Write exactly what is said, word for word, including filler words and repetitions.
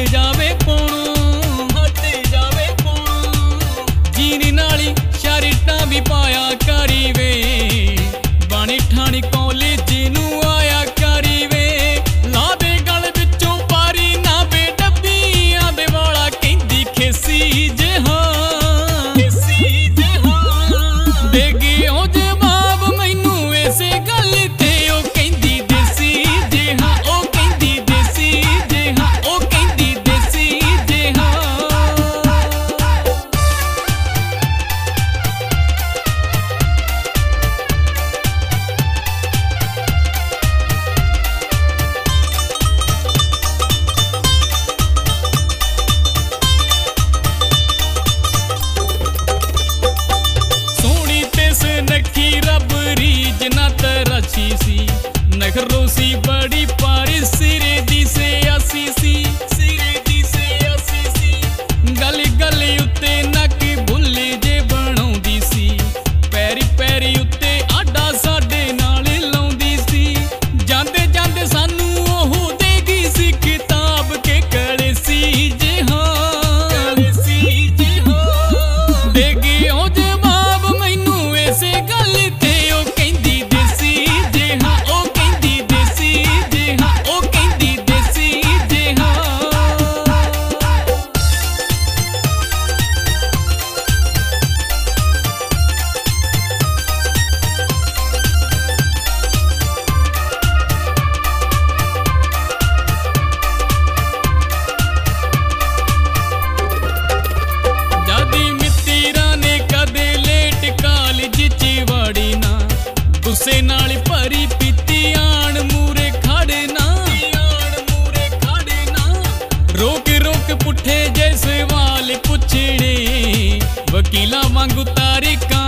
जावे पौणों हट जावे पौणों जीनी नाली शर्टां भी पाया करी वे बाणी ठाणी कॉलेज नूं आया करी वे ला दे गल विचों पारी ना बे डब्बियां दे वाला कहंदी खेसी जे हां खेसी जे हां दे गिओ जवाब मैनू इसे गल ते ओ कहंदी देसी जे हां ओ कहंदी देसी जे हां ओ कहंदी देसी जे हां नखी रब रीज ना तरछी सी नखरो सी बड़ी पारी सिरे दी से असी सी सिरे दी से असी सी गली गली उत्ते नक भुल्ले जे बनाउंदी सी पैरी पैरी उत्ते आडा साडे नाल लाउंदी सी जांदे जांदे सानू ओह देगी सी किताब के कड़े सी जे हां कड़े सी जे हां देगी ओ जवाब मैनू इसे गल ते ओ कहंदी देसी जे हां ओ कहंदी देसी जे हां ओ कहंदी देसी जे हां जादी मित्तरा ने कदे लेट कालज च वड़ी ना गुस्से नाल भरी पीती आण मूरे खड़ना आण मूरे खड़ना रोक रोक पुठे जे सवाल पुछणे वकीला वांगू तारीखां